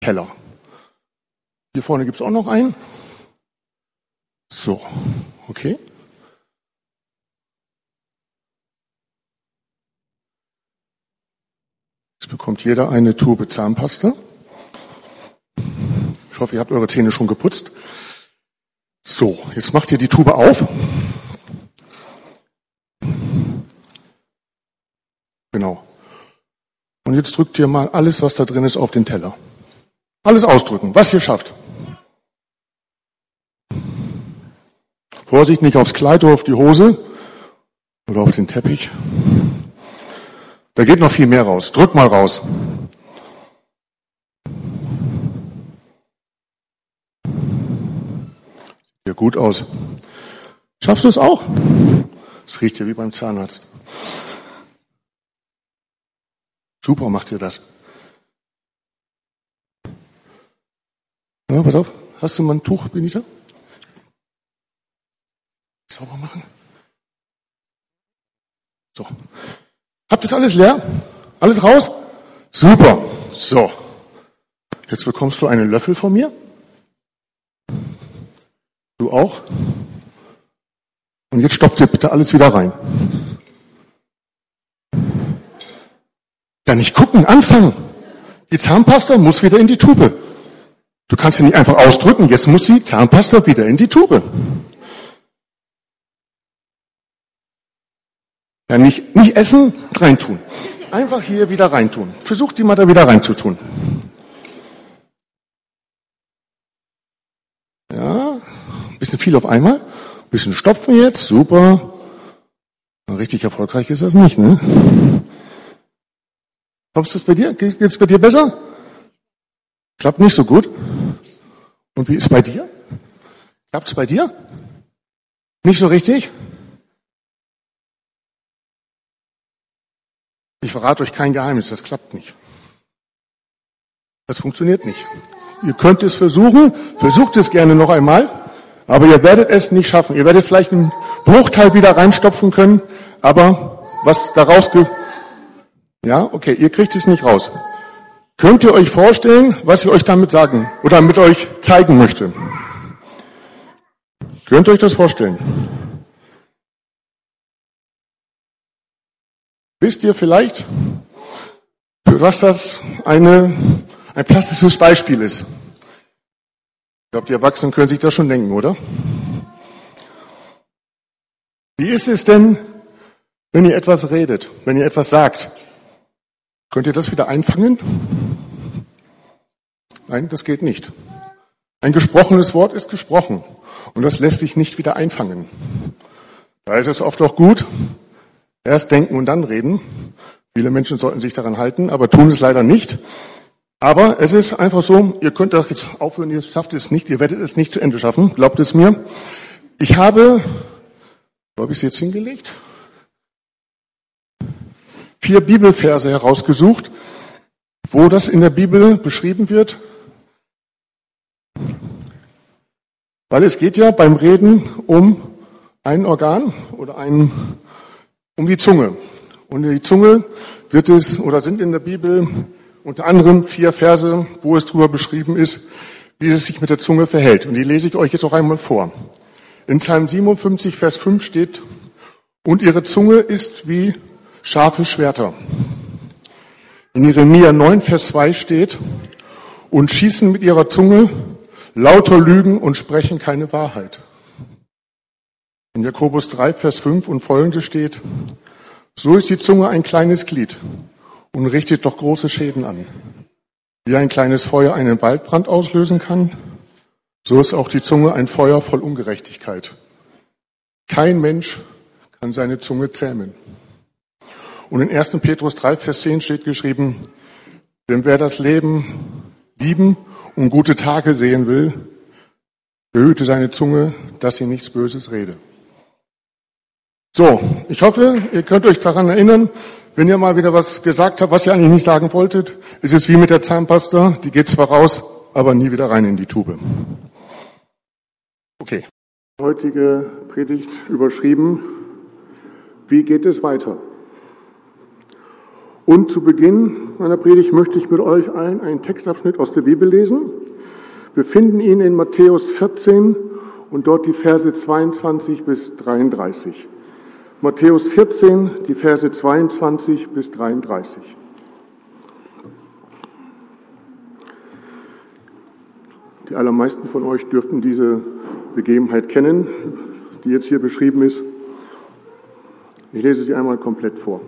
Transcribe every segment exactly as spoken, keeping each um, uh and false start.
Keller. Hier vorne gibt es auch noch einen. So, okay. Jetzt bekommt jeder eine Tube Zahnpasta. Ich hoffe, ihr habt eure Zähne schon geputzt. So, jetzt macht ihr die Tube auf. Genau. Und jetzt drückt ihr mal alles, was da drin ist, auf den Teller. Alles ausdrücken, was ihr schafft. Vorsicht, nicht aufs Kleid oder auf die Hose oder auf den Teppich. Da geht noch viel mehr raus. Drück mal raus. Sieht ja gut aus. Schaffst du es auch? Es riecht ja wie beim Zahnarzt. Super macht ihr das. Ja, pass auf. Hast du mal ein Tuch, Benita? Sauber machen. So. Habt ihr das alles leer? Alles raus? Super. So. Jetzt bekommst du einen Löffel von mir. Du auch. Und jetzt stopft ihr bitte alles wieder rein. Ja, nicht gucken, anfangen. Die Zahnpasta muss wieder in die Tube. Du kannst sie nicht einfach ausdrücken, jetzt muss die Zahnpasta wieder in die Tube. Ja, nicht, nicht essen, reintun. Einfach hier wieder reintun. Versucht die mal da wieder reinzutun. Ja, ein bisschen viel auf einmal. Ein bisschen stopfen jetzt, super. Richtig erfolgreich ist das nicht, ne? Kommst du es bei dir? Geht es bei dir besser? Klappt nicht so gut. Und wie ist es bei dir? Klappt es bei dir? Nicht so richtig? Ich verrate euch kein Geheimnis, das klappt nicht. Das funktioniert nicht. Ihr könnt es versuchen, versucht es gerne noch einmal, aber ihr werdet es nicht schaffen. Ihr werdet vielleicht einen Bruchteil wieder reinstopfen können, aber was daraus ge... Ja, okay, ihr kriegt es nicht raus. Könnt ihr euch vorstellen, was ich euch damit sagen oder mit euch zeigen möchte? Könnt ihr euch das vorstellen? Wisst ihr vielleicht, für was das eine, ein plastisches Beispiel ist? Ich glaube, die Erwachsenen können sich das schon denken, oder? Wie ist es denn, wenn ihr etwas redet, wenn ihr etwas sagt? Könnt ihr das wieder einfangen? Nein, das geht nicht. Ein gesprochenes Wort ist gesprochen und das lässt sich nicht wieder einfangen. Da ist es oft auch gut, erst denken und dann reden. Viele Menschen sollten sich daran halten, aber tun es leider nicht. Aber es ist einfach so, ihr könnt doch jetzt aufhören, ihr schafft es nicht, ihr werdet es nicht zu Ende schaffen, glaubt es mir. Ich habe, wo habe ich es jetzt hingelegt? Vier Bibelverse herausgesucht, wo das in der Bibel beschrieben wird. Weil es geht ja beim Reden um ein Organ oder ein, um die Zunge. Und die Zunge wird es oder sind in der Bibel unter anderem vier Verse, wo es darüber beschrieben ist, wie es sich mit der Zunge verhält. Und die lese ich euch jetzt auch einmal vor. In Psalm siebenundfünfzig, Vers fünf steht, und ihre Zunge ist wie scharfe Schwerter. In Jeremia neun, Vers zwei steht, und schießen mit ihrer Zunge lauter Lügen und sprechen keine Wahrheit. In Jakobus drei, Vers fünf und folgende steht, so ist die Zunge ein kleines Glied und richtet doch große Schäden an. Wie ein kleines Feuer einen Waldbrand auslösen kann, so ist auch die Zunge ein Feuer voll Ungerechtigkeit. Kein Mensch kann seine Zunge zähmen. Und in ersten Petrus drei, Vers zehn steht geschrieben, denn wer das Leben lieben und gute Tage sehen will, behüte seine Zunge, dass sie nichts Böses rede. So, ich hoffe, ihr könnt euch daran erinnern, wenn ihr mal wieder was gesagt habt, was ihr eigentlich nicht sagen wolltet, ist es wie mit der Zahnpasta, die geht zwar raus, aber nie wieder rein in die Tube. Okay. Heutige Predigt überschrieben, wie geht es weiter? Und zu Beginn meiner Predigt möchte ich mit euch allen einen Textabschnitt aus der Bibel lesen. Wir finden ihn in Matthäus vierzehn und dort die Verse zweiundzwanzig bis dreiunddreißig. Matthäus vierzehn, die Verse zweiundzwanzig bis dreiunddreißig. Die allermeisten von euch dürften diese Begebenheit kennen, die jetzt hier beschrieben ist. Ich lese sie einmal komplett vor.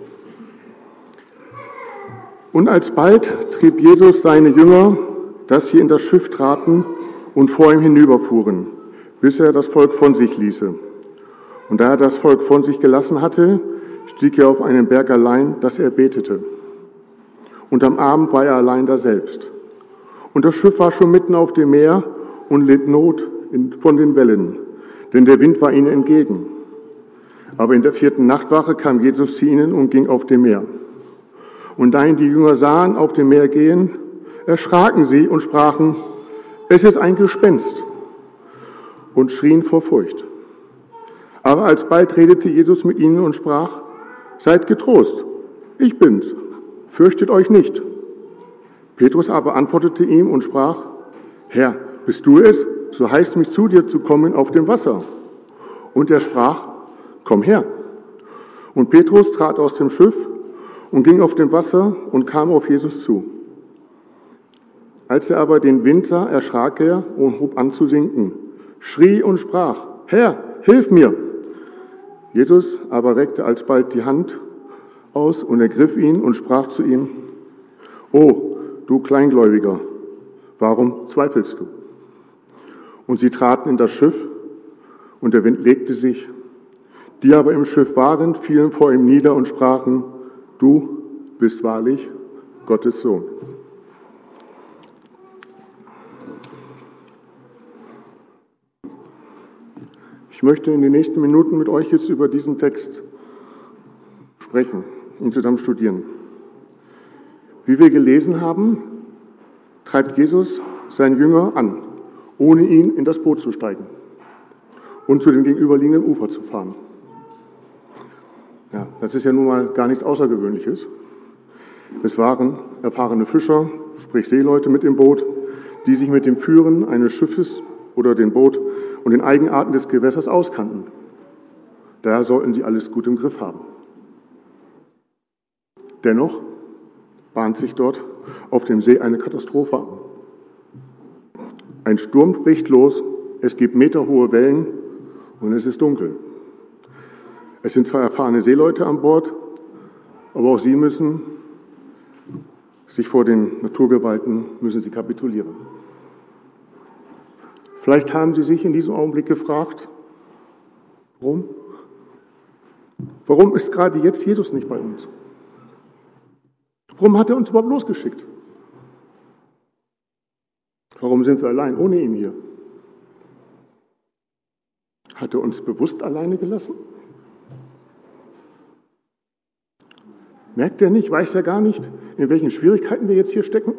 Und alsbald trieb Jesus seine Jünger, dass sie in das Schiff traten und vor ihm hinüberfuhren, bis er das Volk von sich ließe. Und da er das Volk von sich gelassen hatte, stieg er auf einen Berg allein, dass er betete. Und am Abend war er allein daselbst. Und das Schiff war schon mitten auf dem Meer und litt Not von den Wellen, denn der Wind war ihnen entgegen. Aber in der vierten Nachtwache kam Jesus zu ihnen und ging auf dem Meer. Und da ihn die Jünger sahen auf dem Meer gehen, erschraken sie und sprachen, es ist ein Gespenst, und schrien vor Furcht. Aber alsbald redete Jesus mit ihnen und sprach, seid getrost, ich bin's, fürchtet euch nicht. Petrus aber antwortete ihm und sprach, Herr, bist du es, so heißt mich zu dir zu kommen auf dem Wasser. Und er sprach, komm her. Und Petrus trat aus dem Schiff und ging auf dem Wasser und kam auf Jesus zu. Als er aber den Wind sah, erschrak er und hob an zu sinken, schrie und sprach, Herr, hilf mir! Jesus aber reckte alsbald die Hand aus und ergriff ihn und sprach zu ihm, O, du Kleingläubiger, warum zweifelst du? Und sie traten in das Schiff, und der Wind legte sich. Die aber im Schiff waren, fielen vor ihm nieder und sprachen, du bist wahrlich Gottes Sohn. Ich möchte in den nächsten Minuten mit euch jetzt über diesen Text sprechen, ihn zusammen studieren. Wie wir gelesen haben, treibt Jesus seinen Jünger an, ohne ihn in das Boot zu steigen und zu dem gegenüberliegenden Ufer zu fahren. Ja, das ist ja nun mal gar nichts Außergewöhnliches. Es waren erfahrene Fischer, sprich Seeleute mit im Boot, die sich mit dem Führen eines Schiffes oder dem Boot und den Eigenarten des Gewässers auskannten. Daher sollten sie alles gut im Griff haben. Dennoch bahnt sich dort auf dem See eine Katastrophe an. Ein Sturm bricht los, es gibt meterhohe Wellen und es ist dunkel. Es sind zwar erfahrene Seeleute an Bord, aber auch sie müssen sich vor den Naturgewalten, müssen sie kapitulieren. Vielleicht haben Sie sich in diesem Augenblick gefragt, warum? Warum ist gerade jetzt Jesus nicht bei uns? Warum hat er uns überhaupt losgeschickt? Warum sind wir allein ohne ihn hier? Hat er uns bewusst alleine gelassen? Merkt er nicht, weiß er gar nicht, in welchen Schwierigkeiten wir jetzt hier stecken?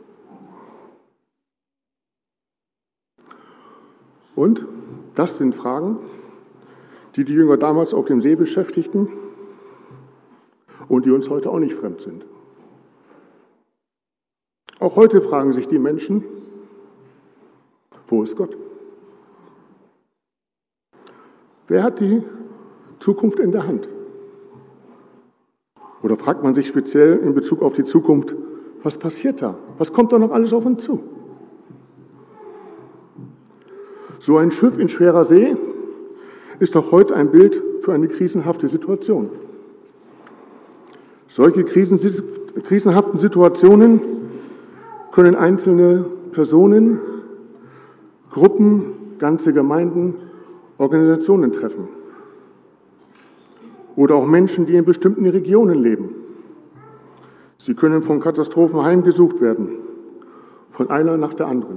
Und das sind Fragen, die die Jünger damals auf dem See beschäftigten und die uns heute auch nicht fremd sind. Auch heute fragen sich die Menschen, wo ist Gott? Wer hat die Zukunft in der Hand? Oder fragt man sich speziell in Bezug auf die Zukunft, was passiert da? Was kommt da noch alles auf uns zu? So ein Schiff in schwerer See ist doch heute ein Bild für eine krisenhafte Situation. Solche krisen, krisenhaften Situationen können einzelne Personen, Gruppen, ganze Gemeinden, Organisationen treffen. Oder auch Menschen, die in bestimmten Regionen leben. Sie können von Katastrophen heimgesucht werden, von einer nach der anderen.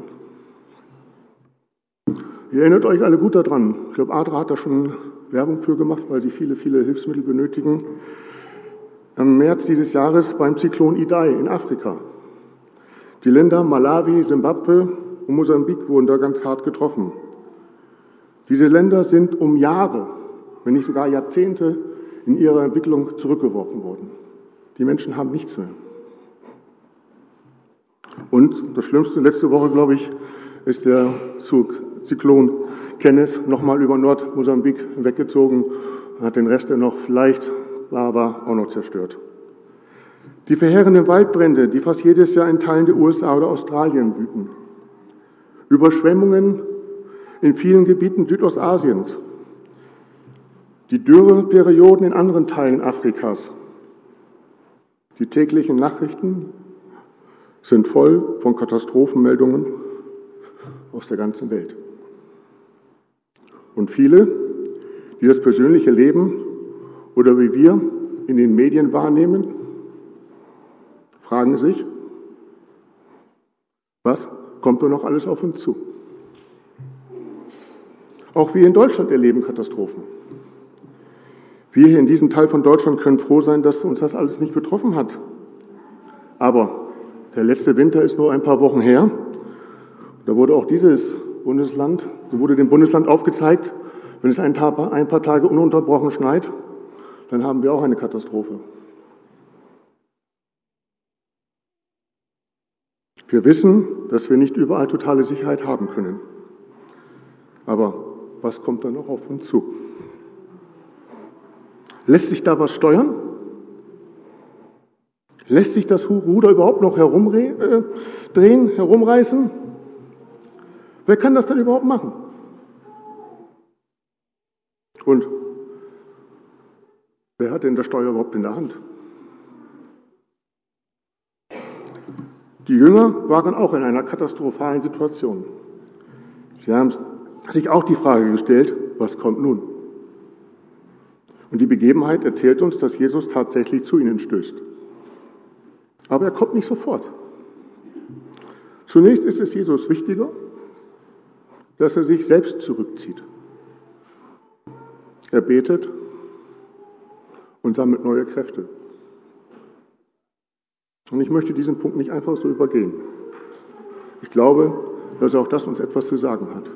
Ihr erinnert euch alle gut daran. Ich glaube, Adra hat da schon Werbung für gemacht, weil sie viele, viele Hilfsmittel benötigen. Im März dieses Jahres beim Zyklon Idai in Afrika. Die Länder Malawi, Simbabwe und Mosambik wurden da ganz hart getroffen. Diese Länder sind um Jahre, wenn nicht sogar Jahrzehnte, in ihrer Entwicklung zurückgeworfen worden. Die Menschen haben nichts mehr. Und das Schlimmste, letzte Woche, glaube ich, ist der Zug, Zyklon Kenneth nochmal über Nordmosambik weggezogen und hat den Rest, der noch vielleicht war, war, auch noch zerstört. Die verheerenden Waldbrände, die fast jedes Jahr in Teilen der U S A oder Australien wüten. Überschwemmungen in vielen Gebieten Südostasiens. Die Dürreperioden in anderen Teilen Afrikas. Die täglichen Nachrichten sind voll von Katastrophenmeldungen aus der ganzen Welt. Und viele, die das persönliche Leben oder wie wir in den Medien wahrnehmen, fragen sich, was kommt da noch alles auf uns zu? Auch wir in Deutschland erleben Katastrophen. Wir hier in diesem Teil von Deutschland können froh sein, dass uns das alles nicht betroffen hat. Aber der letzte Winter ist nur ein paar Wochen her. Da wurde auch dieses Bundesland, da wurde dem Bundesland aufgezeigt, wenn es ein paar Tage ununterbrochen schneit, dann haben wir auch eine Katastrophe. Wir wissen, dass wir nicht überall totale Sicherheit haben können. Aber was kommt dann noch auf uns zu? Lässt sich da was steuern? Lässt sich das Ruder überhaupt noch herumdrehen, herumreißen? Wer kann das denn überhaupt machen? Und wer hat denn das Steuer überhaupt in der Hand? Die Jünger waren auch in einer katastrophalen Situation. Sie haben sich auch die Frage gestellt, was kommt nun? Und die Begebenheit erzählt uns, dass Jesus tatsächlich zu ihnen stößt. Aber er kommt nicht sofort. Zunächst ist es Jesus wichtiger, dass er sich selbst zurückzieht. Er betet und sammelt neue Kräfte. Und ich möchte diesen Punkt nicht einfach so übergehen. Ich glaube, dass auch das uns etwas zu sagen hat.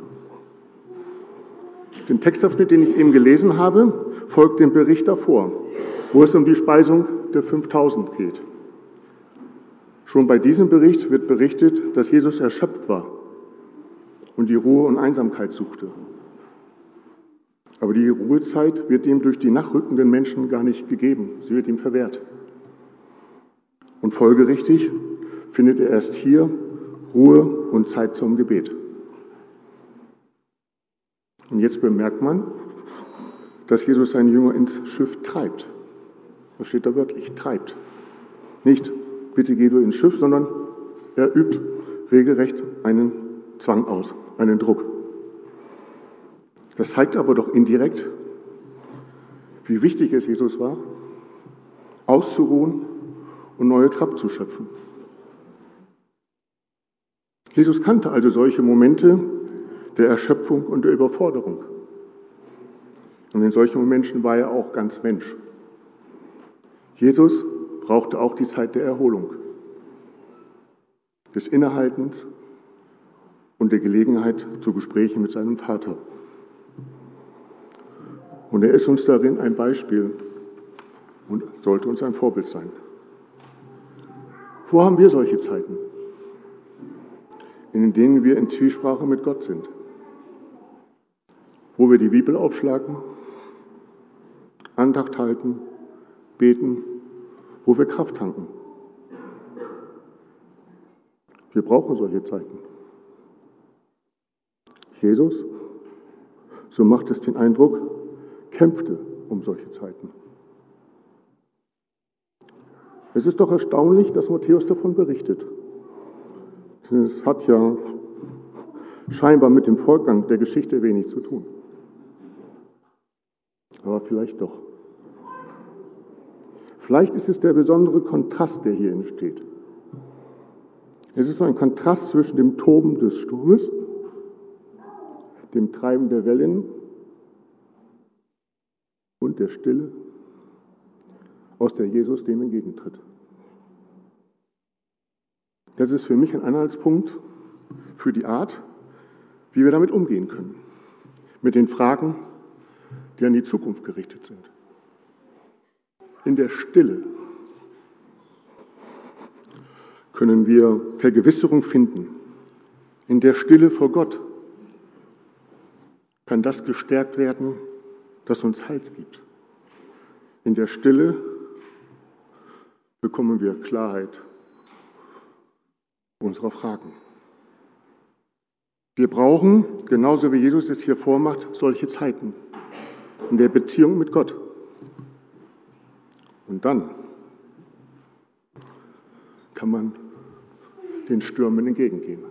Den Textabschnitt, den ich eben gelesen habe, folgt dem Bericht davor, wo es um die Speisung der fünftausend geht. Schon bei diesem Bericht wird berichtet, dass Jesus erschöpft war und die Ruhe und Einsamkeit suchte. Aber die Ruhezeit wird ihm durch die nachrückenden Menschen gar nicht gegeben. Sie wird ihm verwehrt. Und folgerichtig findet er erst hier Ruhe und Zeit zum Gebet. Und jetzt bemerkt man, dass Jesus seine Jünger ins Schiff treibt. Das steht da wörtlich, treibt. Nicht, bitte geh du ins Schiff, sondern er übt regelrecht einen Zwang aus, einen Druck. Das zeigt aber doch indirekt, wie wichtig es Jesus war, auszuruhen und neue Kraft zu schöpfen. Jesus kannte also solche Momente der Erschöpfung und der Überforderung. Und in solchen Momenten war er auch ganz Mensch. Jesus brauchte auch die Zeit der Erholung, des Innehaltens und der Gelegenheit zu Gesprächen mit seinem Vater. Und er ist uns darin ein Beispiel und sollte uns ein Vorbild sein. Wo haben wir solche Zeiten, in denen wir in Zwiesprache mit Gott sind? Wo wir die Bibel aufschlagen, Andacht halten, beten, wo wir Kraft tanken. Wir brauchen solche Zeiten. Jesus, so macht es den Eindruck, kämpfte um solche Zeiten. Es ist doch erstaunlich, dass Matthäus davon berichtet. Es hat ja scheinbar mit dem Fortgang der Geschichte wenig zu tun. Aber vielleicht doch. Vielleicht ist es der besondere Kontrast, der hier entsteht. Es ist so ein Kontrast zwischen dem Toben des Sturmes, dem Treiben der Wellen und der Stille, aus der Jesus dem entgegentritt. Das ist für mich ein Anhaltspunkt für die Art, wie wir damit umgehen können. Mit den Fragen, die an die Zukunft gerichtet sind. In der Stille können wir Vergewisserung finden. In der Stille vor Gott kann das gestärkt werden, das uns Halt gibt. In der Stille bekommen wir Klarheit unserer Fragen. Wir brauchen, genauso wie Jesus es hier vormacht, solche Zeiten in der Beziehung mit Gott. Und dann kann man den Stürmen entgegengehen.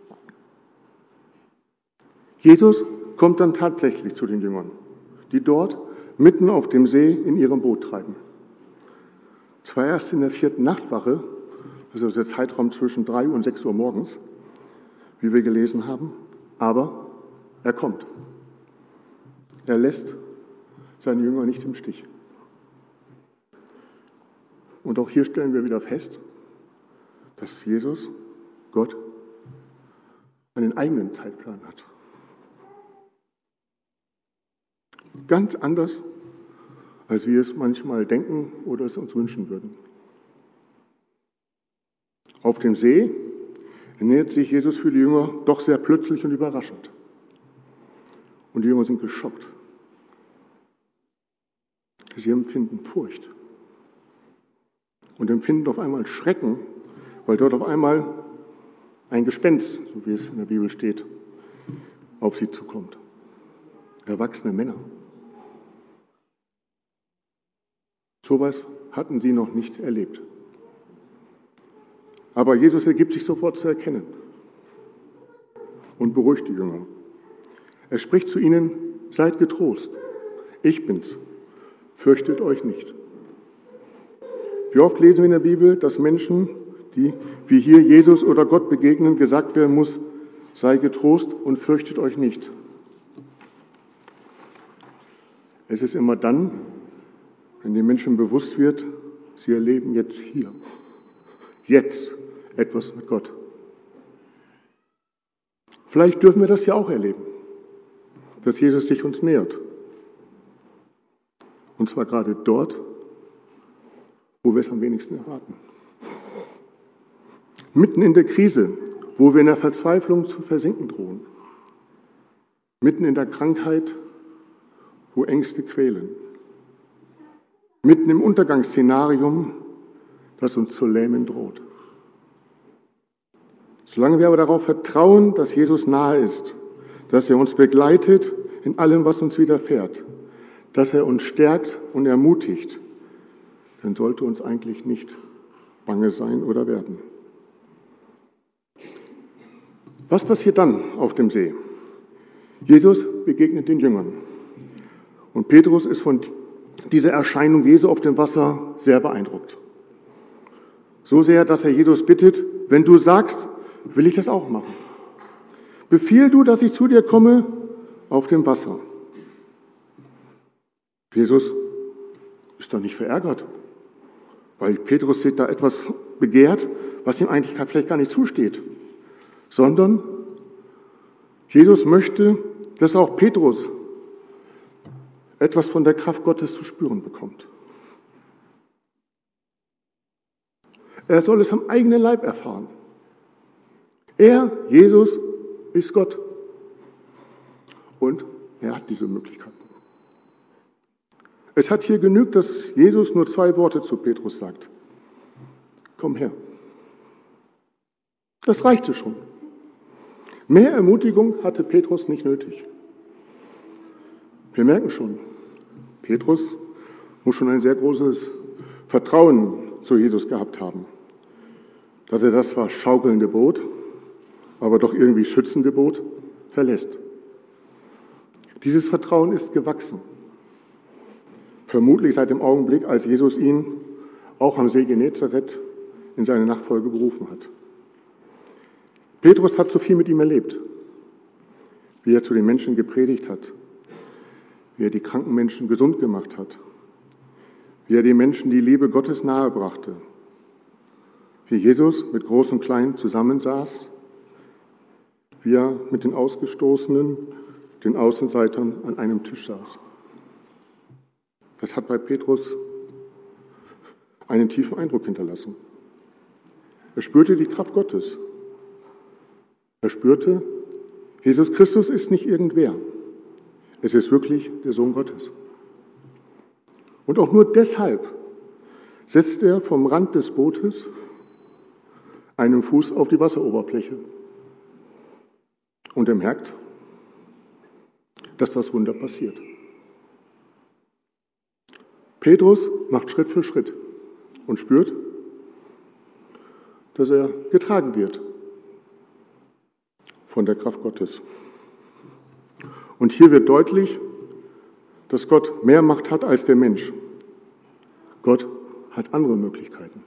Jesus kommt dann tatsächlich zu den Jüngern, die dort mitten auf dem See in ihrem Boot treiben. Zwar erst in der vierten Nachtwache, also der Zeitraum zwischen drei und sechs Uhr morgens, wie wir gelesen haben, aber er kommt. Er lässt seine Jünger nicht im Stich. Und auch hier stellen wir wieder fest, dass Jesus, Gott, einen eigenen Zeitplan hat. Ganz anders, als wir es manchmal denken oder es uns wünschen würden. Auf dem See nähert sich Jesus für die Jünger doch sehr plötzlich und überraschend. Und die Jünger sind geschockt. Sie empfinden Furcht und empfinden auf einmal Schrecken, weil dort auf einmal ein Gespenst, so wie es in der Bibel steht, auf sie zukommt. Erwachsene Männer. So etwas hatten sie noch nicht erlebt. Aber Jesus ergibt sich sofort zu erkennen und beruhigt die Jünger. Er spricht zu ihnen: Seid getrost, ich bin's, fürchtet euch nicht. Wie oft lesen wir in der Bibel, dass Menschen, die wie hier Jesus oder Gott begegnen, gesagt werden muss: Sei getrost und fürchtet euch nicht. Es ist immer dann, wenn den Menschen bewusst wird, sie erleben jetzt hier, jetzt etwas mit Gott. Vielleicht dürfen wir das ja auch erleben, dass Jesus sich uns nähert. Und zwar gerade dort, wo wir es am wenigsten erwarten. Mitten in der Krise, wo wir in der Verzweiflung zu versinken drohen. Mitten in der Krankheit, wo Ängste quälen. Mitten im Untergangsszenarium, das uns zu lähmen droht. Solange wir aber darauf vertrauen, dass Jesus nahe ist, dass er uns begleitet in allem, was uns widerfährt, dass er uns stärkt und ermutigt, dann sollte uns eigentlich nicht bange sein oder werden. Was passiert dann auf dem See? Jesus begegnet den Jüngern. Und Petrus ist von dieser Erscheinung Jesu auf dem Wasser sehr beeindruckt. So sehr, dass er Jesus bittet: Wenn du sagst, will ich das auch machen. Befiehl du, dass ich zu dir komme auf dem Wasser. Jesus ist da nicht verärgert, weil Petrus da etwas begehrt, was ihm eigentlich vielleicht gar nicht zusteht, sondern Jesus möchte, dass auch Petrus etwas von der Kraft Gottes zu spüren bekommt. Er soll es am eigenen Leib erfahren. Er, Jesus, ist Gott. Und er hat diese Möglichkeiten. Es hat hier genügt, dass Jesus nur zwei Worte zu Petrus sagt. Komm her. Das reichte schon. Mehr Ermutigung hatte Petrus nicht nötig. Wir merken schon, Petrus muss schon ein sehr großes Vertrauen zu Jesus gehabt haben, dass er das zwar schaukelnde Boot, aber doch irgendwie schützende Boot verlässt. Dieses Vertrauen ist gewachsen. Vermutlich seit dem Augenblick, als Jesus ihn auch am See Genezareth in seine Nachfolge berufen hat. Petrus hat so viel mit ihm erlebt, wie er zu den Menschen gepredigt hat, wie er die kranken Menschen gesund gemacht hat, wie er den Menschen die Liebe Gottes nahebrachte, wie Jesus mit Groß und Klein zusammensaß, wie er mit den Ausgestoßenen, den Außenseitern an einem Tisch saß. Das hat bei Petrus einen tiefen Eindruck hinterlassen. Er spürte die Kraft Gottes. Er spürte, Jesus Christus ist nicht irgendwer. Es ist wirklich der Sohn Gottes. Und auch nur deshalb setzt er vom Rand des Bootes einen Fuß auf die Wasseroberfläche. Und er merkt, dass das Wunder passiert. Petrus macht Schritt für Schritt und spürt, dass er getragen wird von der Kraft Gottes. Und hier wird deutlich, dass Gott mehr Macht hat als der Mensch. Gott hat andere Möglichkeiten.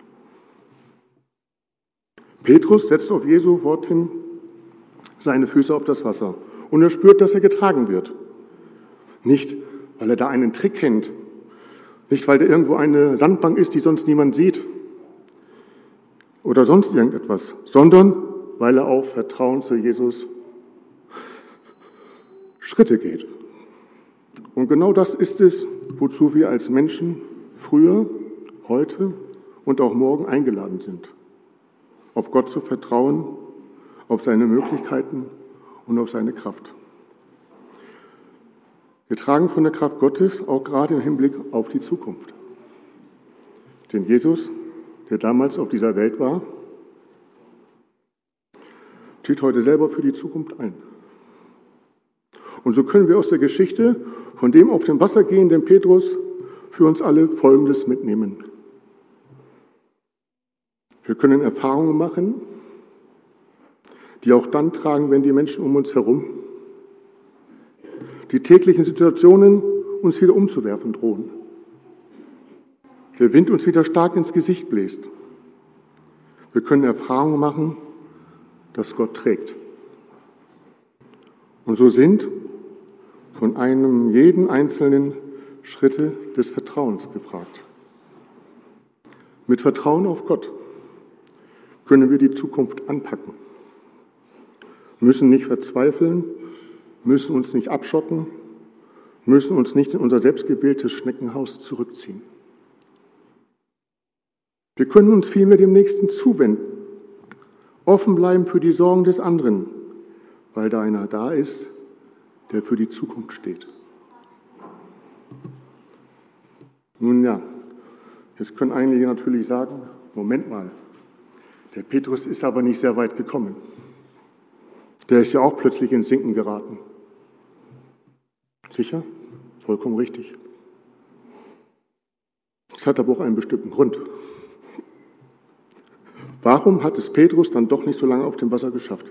Petrus setzt auf Jesu Wort hin seine Füße auf das Wasser und er spürt, dass er getragen wird. Nicht, weil er da einen Trick kennt, nicht, weil da irgendwo eine Sandbank ist, die sonst niemand sieht oder sonst irgendetwas, sondern weil er auf Vertrauen zu Jesus Schritte geht. Und genau das ist es, wozu wir als Menschen früher, heute und auch morgen eingeladen sind. Auf Gott zu vertrauen, auf seine Möglichkeiten und auf seine Kraft. Getragen von der Kraft Gottes, auch gerade im Hinblick auf die Zukunft. Denn Jesus, der damals auf dieser Welt war, steht heute selber für die Zukunft ein. Und so können wir aus der Geschichte von dem auf dem Wasser gehenden Petrus für uns alle Folgendes mitnehmen. Wir können Erfahrungen machen, die auch dann tragen, wenn die Menschen um uns herum die täglichen Situationen uns wieder umzuwerfen drohen. Der Wind uns wieder stark ins Gesicht bläst. Wir können Erfahrungen machen, dass Gott trägt. Und so sind von einem jeden Einzelnen Schritte des Vertrauens gefragt. Mit Vertrauen auf Gott können wir die Zukunft anpacken, müssen nicht verzweifeln, müssen uns nicht abschotten, müssen uns nicht in unser selbstgewähltes Schneckenhaus zurückziehen. Wir können uns vielmehr dem Nächsten zuwenden, offen bleiben für die Sorgen des anderen, weil da einer da ist, der für die Zukunft steht. Nun ja, jetzt können einige natürlich sagen, Moment mal, der Petrus ist aber nicht sehr weit gekommen. Der ist ja auch plötzlich ins Sinken geraten. Sicher? Vollkommen richtig. Das hat aber auch einen bestimmten Grund. Warum hat es Petrus dann doch nicht so lange auf dem Wasser geschafft?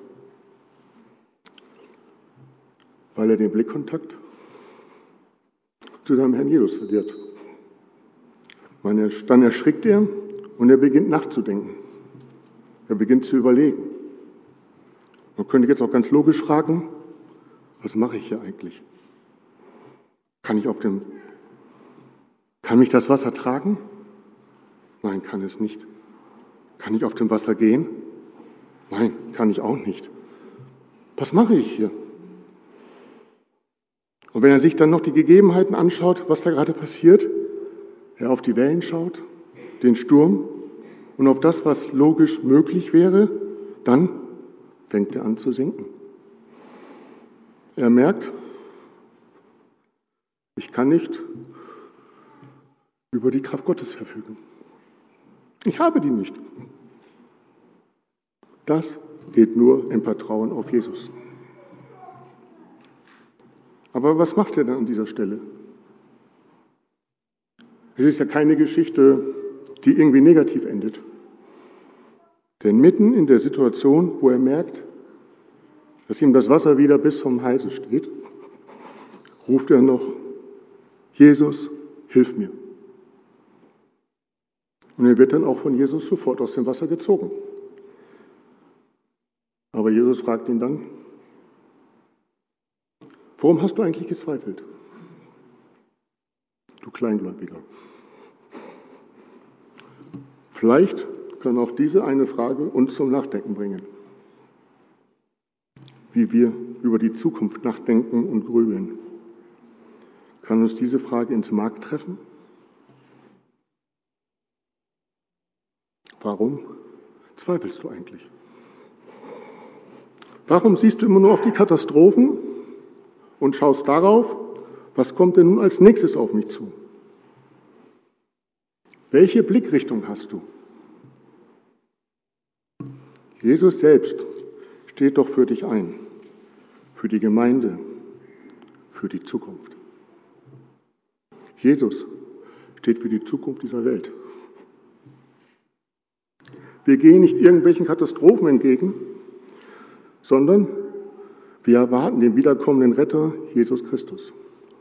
Weil er den Blickkontakt zu seinem Herrn Jesus verliert. Dann erschrickt er und er beginnt nachzudenken. Er beginnt zu überlegen. Man könnte jetzt auch ganz logisch fragen, was mache ich hier eigentlich? Kann ich auf dem, kann mich das Wasser tragen? Nein, kann es nicht. Kann ich auf dem Wasser gehen? Nein, kann ich auch nicht. Was mache ich hier? Und wenn er sich dann noch die Gegebenheiten anschaut, was da gerade passiert, er auf die Wellen schaut, den Sturm und auf das, was logisch möglich wäre, dann fängt er an zu sinken. Er merkt, ich kann nicht über die Kraft Gottes verfügen. Ich habe die nicht. Das geht nur im Vertrauen auf Jesus. Aber was macht er dann an dieser Stelle? Es ist ja keine Geschichte, die irgendwie negativ endet. Denn mitten in der Situation, wo er merkt, dass ihm das Wasser wieder bis zum Halse steht, ruft er noch, Jesus, hilf mir. Und er wird dann auch von Jesus sofort aus dem Wasser gezogen. Aber Jesus fragt ihn dann, warum hast du eigentlich gezweifelt? Du Kleingläubiger. Vielleicht kann auch diese eine Frage uns zum Nachdenken bringen. Wie wir über die Zukunft nachdenken und grübeln. Kann uns diese Frage ins Mark treffen? zweifelst du eigentlich? Warum siehst du immer nur auf die Katastrophen und schaust darauf, was kommt denn nun als nächstes auf mich zu? Welche Blickrichtung hast du? Jesus selbst steht doch für dich ein, für die Gemeinde, für die Zukunft. Jesus steht für die Zukunft dieser Welt. Wir gehen nicht irgendwelchen Katastrophen entgegen, sondern wir erwarten den wiederkommenden Retter, Jesus Christus.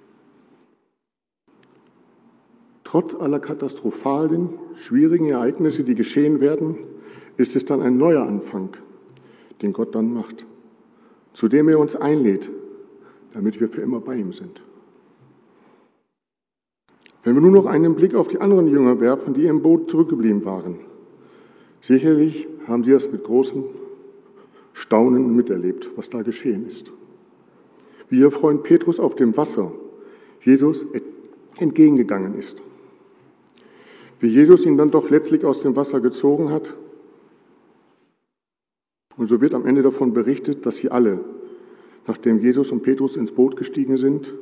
Trotz aller katastrophalen, schwierigen Ereignisse, die geschehen werden, ist es dann ein neuer Anfang, den Gott dann macht, zu dem er uns einlädt, damit wir für immer bei ihm sind. Wenn wir nur noch einen Blick auf die anderen Jünger werfen, die im Boot zurückgeblieben waren, sicherlich haben sie es mit großem Staunen miterlebt, was da geschehen ist. Wie ihr Freund Petrus auf dem Wasser Jesus entgegengegangen ist. Wie Jesus ihn dann doch letztlich aus dem Wasser gezogen hat. Und so wird am Ende davon berichtet, dass sie alle, nachdem Jesus und Petrus ins Boot gestiegen sind,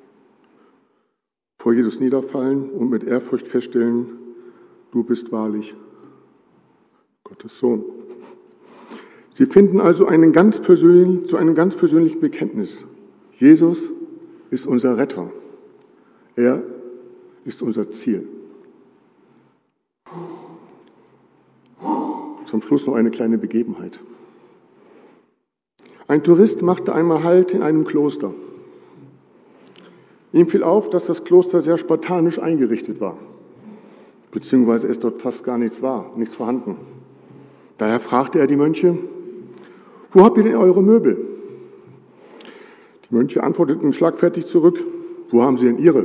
vor Jesus niederfallen und mit Ehrfurcht feststellen, du bist wahrlich Gottes Sohn. Sie finden also einen ganz persönlich, zu einem ganz persönlichen Bekenntnis. Jesus ist unser Retter. Er ist unser Ziel. Zum Schluss noch eine kleine Begebenheit. Ein Tourist machte einmal Halt in einem Kloster. Ihm fiel auf, dass das Kloster sehr spartanisch eingerichtet war, beziehungsweise es dort fast gar nichts war, nichts vorhanden. Daher fragte er die Mönche, wo habt ihr denn eure Möbel? Die Mönche antworteten schlagfertig zurück, wo haben sie denn ihre?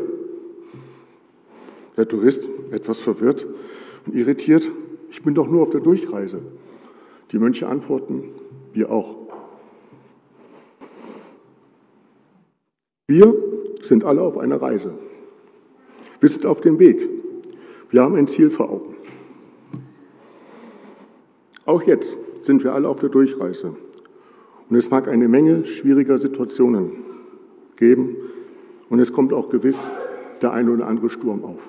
Der Tourist, etwas verwirrt und irritiert, ich bin doch nur auf der Durchreise. Die Mönche antworten, wir auch. Wir sind alle auf einer Reise. Wir sind auf dem Weg. Wir haben ein Ziel vor Augen. Auch jetzt sind wir alle auf der Durchreise. Und es mag eine Menge schwieriger Situationen geben. Und es kommt auch gewiss der eine oder andere Sturm auf.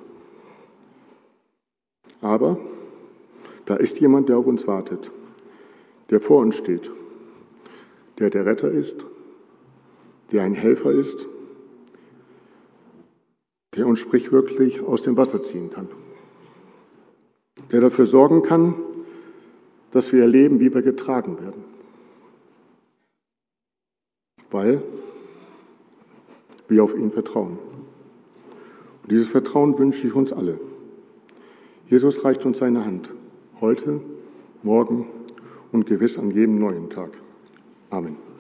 Aber da ist jemand, der auf uns wartet, der vor uns steht, der der Retter ist, der ein Helfer ist, der uns sprichwörtlich aus dem Wasser ziehen kann, der dafür sorgen kann, dass wir erleben, wie wir getragen werden. Weil wir auf ihn vertrauen. Und dieses Vertrauen wünsche ich uns alle. Jesus reicht uns seine Hand, heute, morgen und gewiss an jedem neuen Tag. Amen.